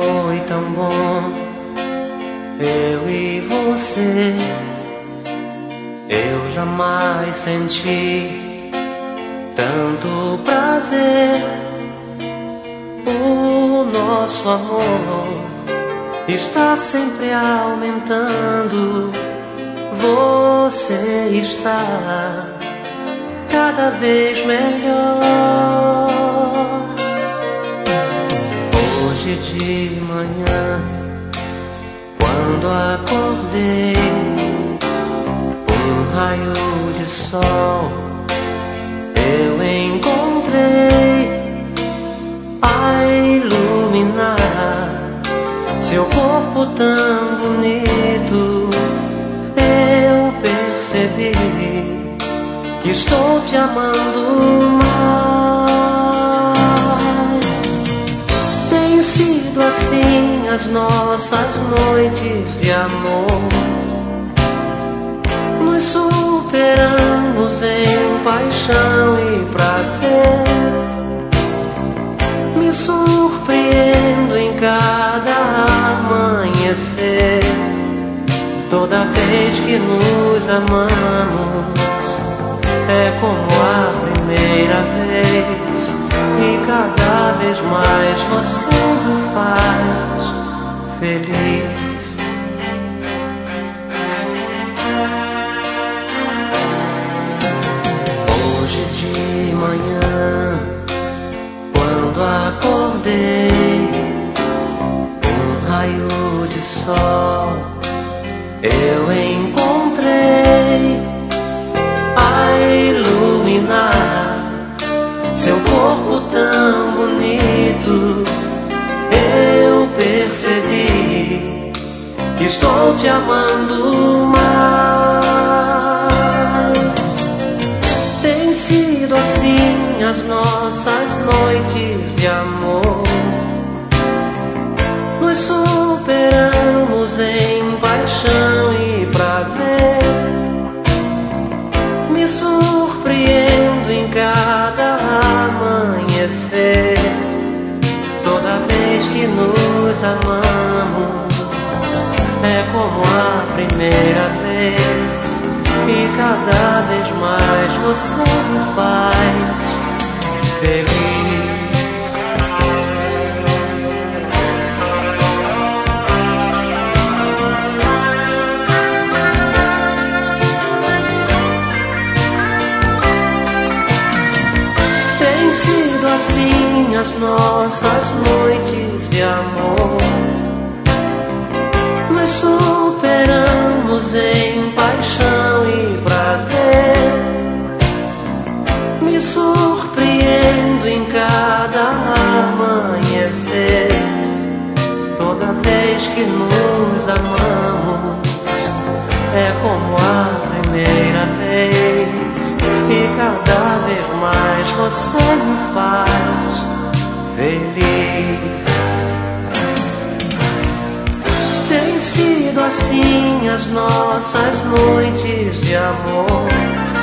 foi tão bom, eu e você. Eu jamais senti tanto prazer. O nosso amor está sempre aumentando. Você está cada vez melhor. Hoje de manhã, quando acordei, um raio de sol eu encontrei a iluminar seu corpo tão bonito. Eu percebi que estou te amando mais. Tem sido assim as nossas noites de amor. Nos superamos em paixão e prazer. Me surpreendo em cada amanhecer. Toda vez que nos amamos é como a primeira vez. E cada vez mais você me faz feliz. Hoje de manhã, quando acordei, um raio de sol eu encontrei a iluminar seu corpo tão bonito. Eu percebi que estou te amando mais. Tem sido assim as nossas noites de amor. Nos superamos em paixão e prazer. Me surpreendo em cada amanhecer. Toda vez que nos amamos é como a primeira vez. E cada vez mais você me faz feliz. Assim as nossas noites de amor. Nos superamos em paixão e prazer. Me surpreendo em cada amanhecer. Toda vez que nos amamos é como a primeira vez. E cada vez mais você me faz feliz. Tem sido assim as nossas noites de amor.